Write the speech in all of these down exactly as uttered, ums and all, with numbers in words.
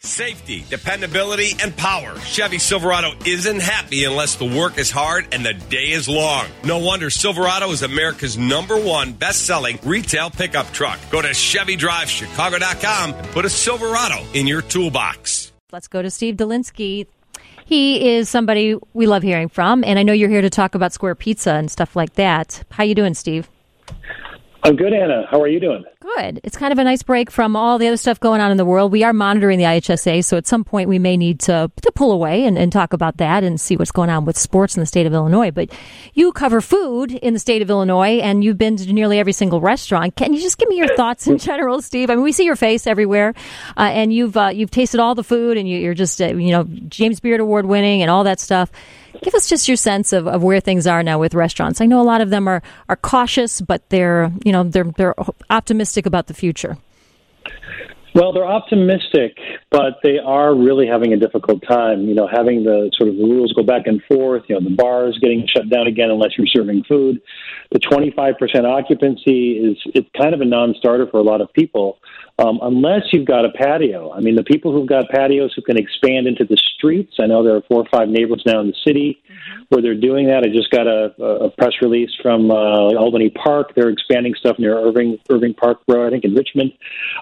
Safety, dependability, and power. Chevy Silverado isn't happy unless the work is hard and the day is long. No wonder Silverado is America's number one best-selling retail pickup truck. Go to Chevy Drive Chicago dot com and put a Silverado in your toolbox. Let's go to Steve Dolinsky. He is somebody we love hearing from, and I know you're here to talk about Square Pizza and stuff like that. How you doing, Steve? I'm good, Anna. How are you doing? Good. It's kind of a nice break from all the other stuff going on in the world. We are monitoring the I H S A, so at some point we may need to, to pull away and, and talk about that and see what's going on with sports in the state of Illinois. But you cover food in the state of Illinois, and you've been to nearly every single restaurant. Can you just give me your thoughts in general, Steve? I mean, we see your face everywhere, uh, and you've uh, you've tasted all the food, and you, you're just, uh, you know, James Beard Award winning and all that stuff. Give us just your sense of, of where things are now with restaurants. I know a lot of them are, are cautious, but they're, you know, they're they're optimistic about the future. Well, they're optimistic, but they are really having a difficult time, you know, having the sort of the rules go back and forth, you know, the bars getting shut down again unless you're serving food. The twenty-five percent occupancy is it's kind of a non-starter for a lot of people. Um, unless you've got a patio. I mean, the people who've got patios who can expand into the streets, I know there are four or five neighborhoods now in the city mm-hmm. where they're doing that. I just got a, a press release from uh, Albany Park. They're expanding stuff near Irving Irving Park Road, I think, in Richmond.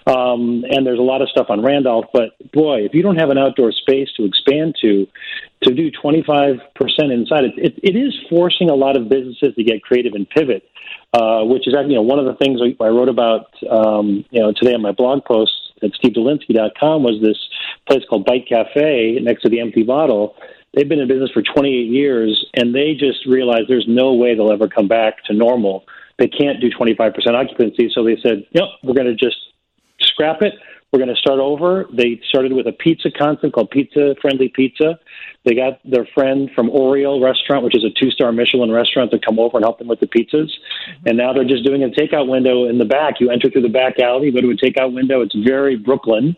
Um, and there's a lot of stuff on Randolph. But, boy, if you don't have an outdoor space to expand to, to do twenty-five percent inside, it, it, it is forcing a lot of businesses to get creative and pivot. Uh, which is, you know, one of the things I wrote about, um, you know, today on my blog post at steve dolinsky dot com was this place called Bite Cafe next to the Empty Bottle. They've been in business for twenty-eight years, and they just realized there's no way they'll ever come back to normal. They can't do twenty-five percent occupancy, so they said, yep, we're going to just scrap it. We're going to start over. They started with a pizza concept called Pizza Friendly Pizza. They got their friend from Oriole Restaurant, which is a two-star Michelin restaurant, to come over and help them with the pizzas. Mm-hmm. And now they're just doing a takeout window in the back. You enter through the back alley, you go to a takeout window. It's very Brooklyn.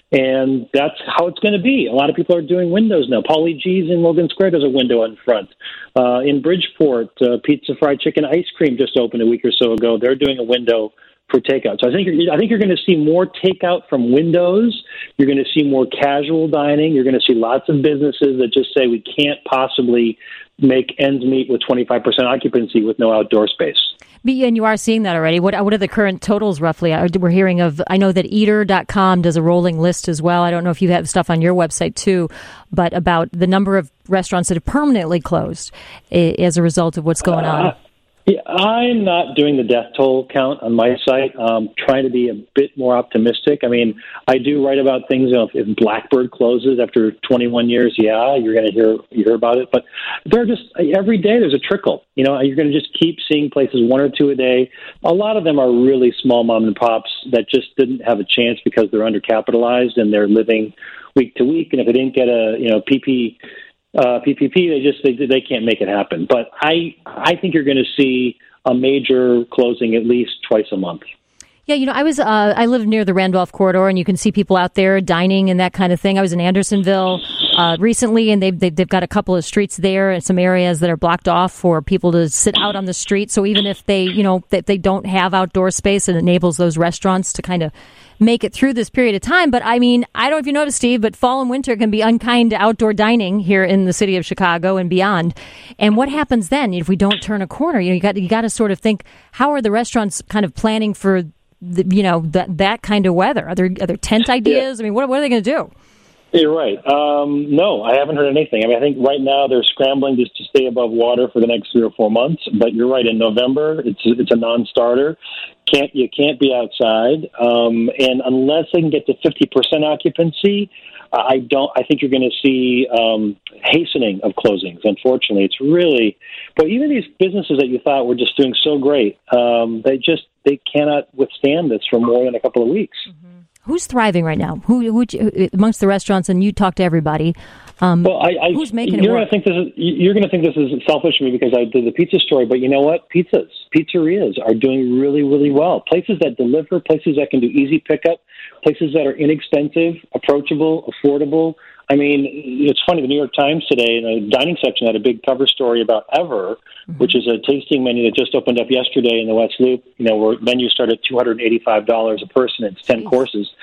And that's how it's going to be. A lot of people are doing windows now. Paulie G's in Logan Square does a window in front. Uh, in Bridgeport, uh, Pizza Fried Chicken Ice Cream just opened a week or so ago. They're doing a window for takeout. So I think you're, I think you're going to see more takeout from windows. You're going to see more casual dining. You're going to see lots of businesses that just say we can't possibly make ends meet with twenty-five percent occupancy with no outdoor space. And you are seeing that already. What what are the current totals roughly? We're hearing of, I know that eater dot com does a rolling list as well. I don't know if you have stuff on your website too, but about the number of restaurants that have permanently closed as a result of what's going on. Uh, Yeah, I'm not doing the death toll count on my site. Um, trying to be a bit more optimistic. I mean, I do write about things. You know, if, if Blackbird closes after twenty-one years, yeah, you're going to hear you hear about it. But they're just every day there's a trickle. You know, you're going to just keep seeing places one or two a day. A lot of them are really small mom and pops that just didn't have a chance because they're undercapitalized and they're living week to week. And if they didn't get a you know P P. Uh, P P P, they just they they can't make it happen. But I I think you're going to see a major closing at least twice a month. Yeah, you know, I was uh, I live near the Randolph corridor, and you can see people out there dining and that kind of thing. I was in Andersonville uh, recently, and they've they've got a couple of streets there and some areas that are blocked off for people to sit out on the street. So even if they you know that they don't have outdoor space, it enables those restaurants to kind of make it through this period of time. But I mean, I don't know if you noticed, Steve, but fall and winter can be unkind to outdoor dining here in the city of Chicago and beyond. And what happens then if we don't turn a corner? You know, you got you got to sort of think, how are the restaurants kind of planning for the, you know that that kind of weather? Are there are there tent ideas? Yeah. I mean, what what are they going to do? You're right. Um, no, I haven't heard anything. I mean, I think right now they're scrambling just to stay above water for the next three or four months. But you're right. In November, it's it's a non-starter. Can't you can't be outside, um, and unless they can get to fifty percent occupancy, I don't. I think you're going to see um, hastening of closings. Unfortunately, it's really. But even these businesses that you thought were just doing so great, um, they just they cannot withstand this for more than a couple of weeks. Mm-hmm. Who's thriving right now? Who, who amongst the restaurants? And you talk to everybody. Um, well, I, I, who's making you're it work? Gonna think this is, you're going to think this is selfish of me because I did the pizza story, but you know what? Pizzas, pizzerias are doing really, really well. Places that deliver, places that can do easy pickup, places that are inexpensive, approachable, affordable. I mean, it's funny, the New York Times today in the dining section had a big cover story about Ever, mm-hmm. which is a tasting menu that just opened up yesterday in the West Loop, you know, where menus start at two hundred eighty-five dollars a person. It's ten Jeez. courses.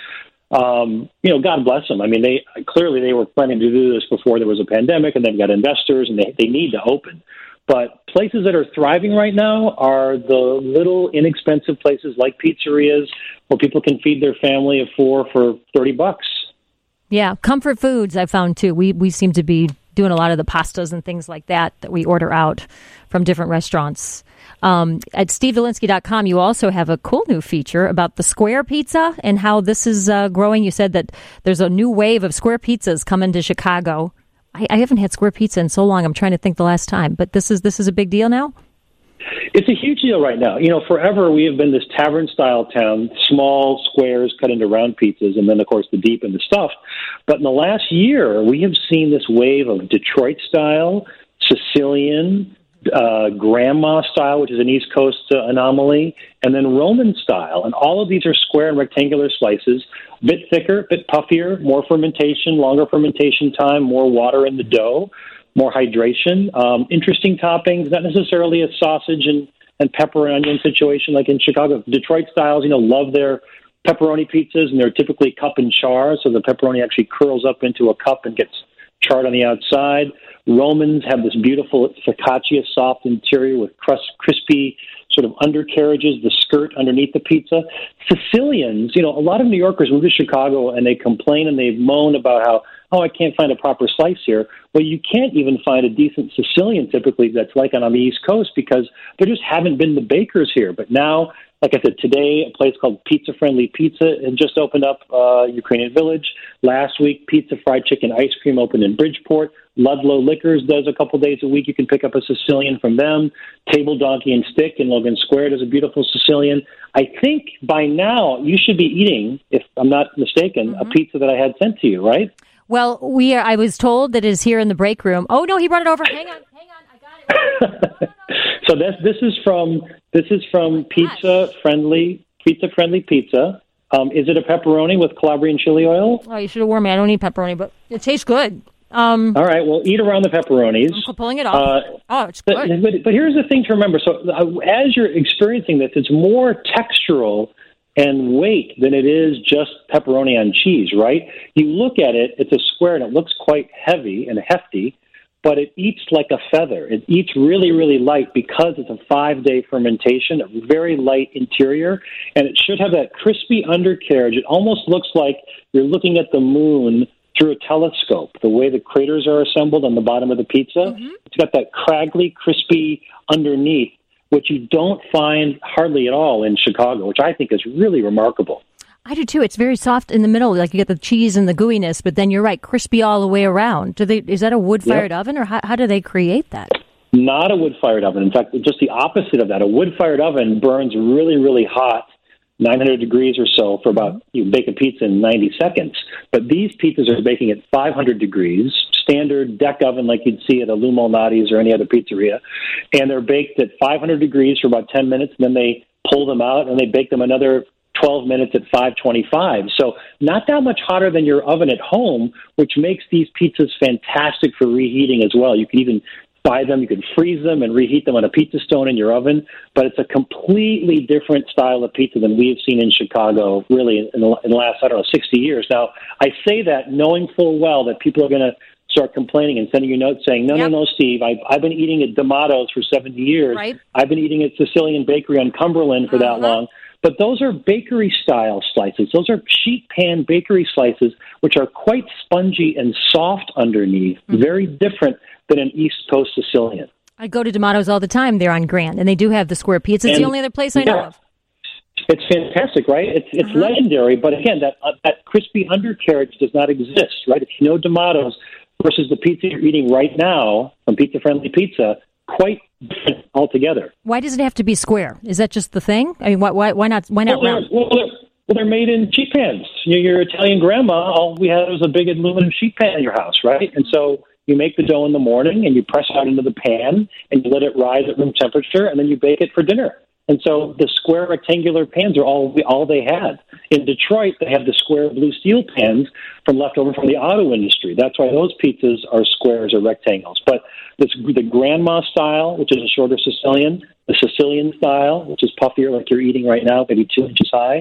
Um, you know, God bless them. I mean, they clearly they were planning to do this before there was a pandemic, and they've got investors, and they, they need to open. But places that are thriving right now are the little inexpensive places like pizzerias where people can feed their family of four for thirty bucks. Yeah, comfort foods I found too. We we seem to be doing a lot of the pastas and things like that that we order out from different restaurants. Um, at steve dolinsky dot com, you also have a cool new feature about the square pizza and how this is uh, growing. You said that there's a new wave of square pizzas coming to Chicago. I, I haven't had square pizza in so long. I'm trying to think the last time, but this is this is a big deal now. It's a huge deal right now. You know, forever we have been this tavern-style town, small squares cut into round pizzas, and then, of course, the deep and the stuffed. But in the last year, we have seen this wave of Detroit-style, Sicilian, uh, Grandma-style, which is an East Coast uh, anomaly, and then Roman-style. And all of these are square and rectangular slices, a bit thicker, a bit puffier, more fermentation, longer fermentation time, more water in the dough, more hydration, um, interesting toppings, not necessarily a sausage and, and pepper and onion situation like in Chicago. Detroit styles, you know, love their pepperoni pizzas, and they're typically cup and char, so the pepperoni actually curls up into a cup and gets charred on the outside. Romans have this beautiful focaccia soft interior with crust, crispy sort of undercarriages, the skirt underneath the pizza. Sicilians, you know, a lot of New Yorkers move to Chicago and they complain and they moan about how, oh, I can't find a proper slice here. Well, you can't even find a decent Sicilian typically that's like on the East Coast because there just haven't been the bakers here. But now, like I said, today, a place called Pizza Friendly Pizza had just opened up uh, Ukrainian Village. Last week, Pizza Fried Chicken Ice Cream opened in Bridgeport. Ludlow Liquors does a couple days a week. You can pick up a Sicilian from them. Table Donkey and Stick in Logan Square does a beautiful Sicilian. I think by now you should be eating, if I'm not mistaken, mm-hmm. a pizza that I had sent to you, right? Well, we are, I was told that it is here in the break room. Oh, no, he brought it over. Hang on, hang on. I got it. No, no, no, no. So this this is from this is from oh Pizza Friendly Pizza Friendly Pizza. Um, is it a pepperoni with Calabrian chili oil? Oh, you should have warned me. I don't eat pepperoni, but it tastes good. Um, All right, well, eat around the pepperonis. I'm pulling it off. Uh, oh, it's good. But, but, but here's the thing to remember. So uh, as you're experiencing this, it's more textural and weight than it is just pepperoni on cheese, right? You look at it, it's a square, and it looks quite heavy and hefty, but it eats like a feather. It eats really, really light because it's a five-day fermentation, a very light interior, and it should have that crispy undercarriage. It almost looks like you're looking at the moon through a telescope, the way the craters are assembled on the bottom of the pizza. Mm-hmm. It's got that craggly, crispy underneath, which you don't find hardly at all in Chicago, which I think is really remarkable. I do too. It's very soft in the middle, like you get the cheese and the gooiness, but then you're right, crispy all the way around. Do they? Is that a wood-fired yep. oven, or how, how do they create that? Not a wood-fired oven. In fact, just the opposite of that. A wood-fired oven burns really, really hot, nine hundred degrees or so, for about, you bake a pizza in ninety seconds. But these pizzas are baking at five hundred degrees, standard deck oven like you'd see at a Lou Malnati's or any other pizzeria. And they're baked at five hundred degrees for about ten minutes, and then they pull them out and they bake them another twelve minutes at five twenty-five. So not that much hotter than your oven at home, which makes these pizzas fantastic for reheating as well. You can even buy them, you can freeze them and reheat them on a pizza stone in your oven, but it's a completely different style of pizza than we've seen in Chicago really in the, in the last, I don't know, sixty years. Now, I say that knowing full well that people are going to start complaining and sending you notes saying, no, yep. no, no, Steve, I've, I've been eating at D'Amato's for seventy years. Right. I've been eating at Sicilian Bakery on Cumberland for uh-huh. that long. But those are bakery-style slices. Those are sheet pan bakery slices, which are quite spongy and soft underneath, mm-hmm. very different than an East Coast Sicilian. I go to D'Amato's all the time. They're on Grand, and they do have the square pizza. It's and, the only other place I yeah, know of. It's fantastic, right? It's it's uh-huh. legendary, but again, that uh, that crispy undercarriage does not exist, right? If you know D'Amato's versus the pizza you're eating right now from Pizza Friendly Pizza, quite different altogether. Why does it have to be square? Is that just the thing? I mean, why why, why not why not well, round? They're, well, they're, well, they're made in sheet pans. You know, your Italian grandma, all we had was a big aluminum sheet pan in your house, right? And so you make the dough in the morning and you press it out into the pan and you let it rise at room temperature and then you bake it for dinner. And so the square rectangular pans are all all they had. In Detroit, they have the square blue steel pans from leftover from the auto industry. That's why those pizzas are squares or rectangles. But this, the grandma style, which is a shorter Sicilian, the Sicilian style, which is puffier like you're eating right now, maybe two inches high,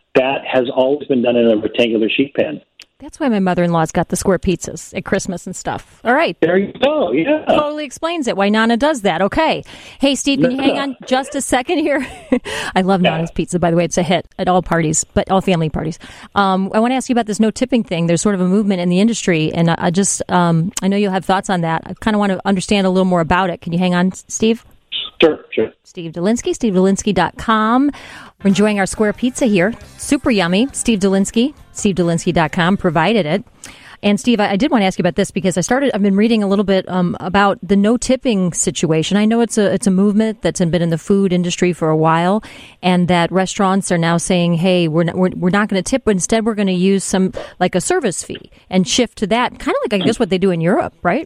that has always been done in a rectangular sheet pan. That's why my mother-in-law's got the square pizzas at Christmas and stuff. All right. There you go. Yeah. Totally explains it, why Nana does that. Okay. Hey, Steve, can you hang on just a second here? I love yeah. Nana's Pizza, by the way. It's a hit at all parties, but all family parties. Um, I want to ask you about this no tipping thing. There's sort of a movement in the industry, and I just, um, I know you'll have thoughts on that. I kind of want to understand a little more about it. Can you hang on, Steve? Sure, sure. Steve Dolinsky, steve dolinsky dot com. We're enjoying our square pizza here. Super yummy. Steve Dolinsky, steve dolinsky dot com provided it. And Steve, I, I did want to ask you about this because I started, I've been reading a little bit um, about the no tipping situation. I know it's a it's a movement that's been in the food industry for a while, and that restaurants are now saying, hey, we're not, we're, we're not going to tip, but instead we're going to use some, like a service fee and shift to that. Kind of like, I guess, what they do in Europe, right?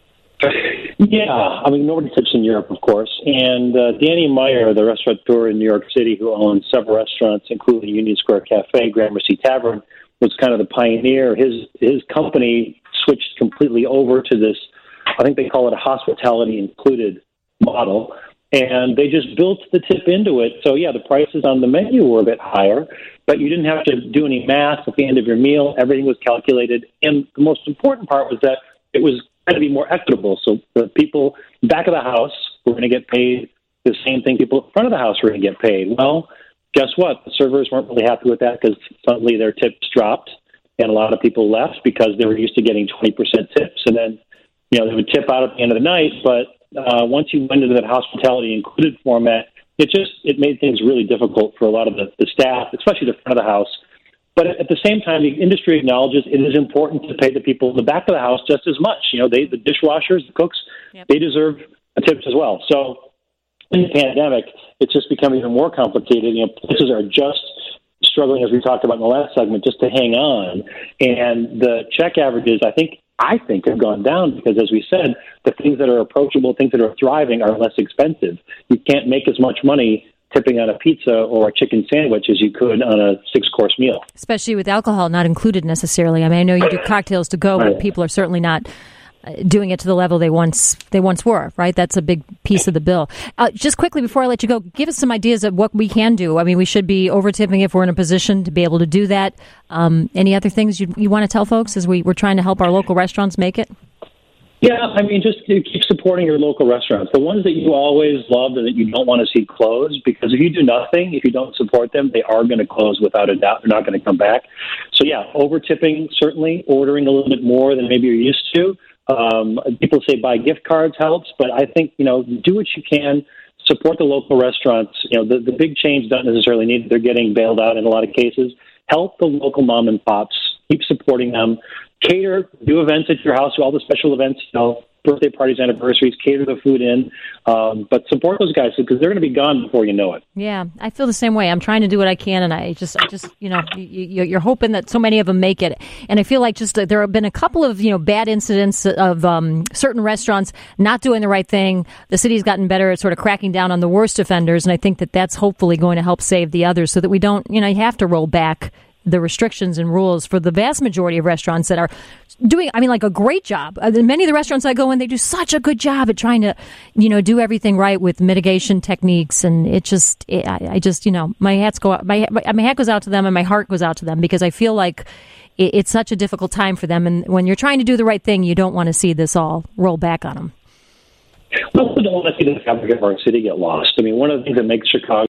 Yeah, I mean, nobody tips in Europe, of course. And uh, Danny Meyer, the restaurateur in New York City who owns several restaurants, including Union Square Cafe, Gramercy Tavern, was kind of the pioneer. His his company switched completely over to this, I think they call it a hospitality included model. And they just built the tip into it. So, yeah, the prices on the menu were a bit higher, but you didn't have to do any math at the end of your meal. Everything was calculated. And the most important part was that it was going to be more equitable. So the people back of the house were going to get paid the same thing people in front of the house were going to get paid. Well, guess what? The servers weren't really happy with that because suddenly their tips dropped, and a lot of people left because they were used to getting twenty percent tips. And then, you know, they would tip out at the end of the night. But uh, once you went into that hospitality included format, it just it made things really difficult for a lot of the, the staff, especially the front of the house. But at the same time, the industry acknowledges it is important to pay the people in the back of the house just as much. You know, they, the dishwashers, the cooks, yep. they deserve tips as well. So in the pandemic, it's just become even more complicated. You know, places are just struggling, as we talked about in the last segment, just to hang on. And the check averages, I think, I think have gone down because, as we said, the things that are approachable, things that are thriving are less expensive. You can't make as much money tipping on a pizza or a chicken sandwich as you could on a six-course meal. Especially with alcohol not included necessarily. I mean, I know you do cocktails to go, but people are certainly not doing it to the level they once they once were, right? That's a big piece of the bill. Uh, just quickly, before I let you go, give us some ideas of what we can do. I mean, we should be over-tipping if we're in a position to be able to do that. Um, any other things you, you want to tell folks as we, we're trying to help our local restaurants make it? Yeah, I mean, just to keep supporting your local restaurants. The ones that you always loved and that you don't want to see close, because if you do nothing, if you don't support them, they are going to close without a doubt. They're not going to come back. So, yeah, over-tipping, certainly, ordering a little bit more than maybe you're used to. Um, people say buy gift cards helps, but I think, you know, do what you can. Support the local restaurants. You know, the, the big chains don't necessarily need it. They're getting bailed out in a lot of cases. Help the local mom and pops. Keep supporting them. Cater, do events at your house, do all the special events, you know, birthday parties, anniversaries, cater the food in. Um, but support those guys because they're going to be gone before you know it. Yeah, I feel the same way. I'm trying to do what I can, and I just, I just, you know, you, you're hoping that so many of them make it. And I feel like just uh, there have been a couple of, you know, bad incidents of um, certain restaurants not doing the right thing. The city's gotten better at sort of cracking down on the worst offenders, and I think that that's hopefully going to help save the others so that we don't, you know, you have to roll back the restrictions and rules for the vast majority of restaurants that are doing, I mean, like a great job. Uh, many of the restaurants I go in, they do such a good job at trying to, you know, do everything right with mitigation techniques. And it just, it, I, I just, you know, my hats go out, my, my, my hat goes out to them and my heart goes out to them because I feel like it, it's such a difficult time for them. And when you're trying to do the right thing, you don't want to see this all roll back on them. We also don't want to see the fabric of our city get lost. I mean, one of the things that makes Chicago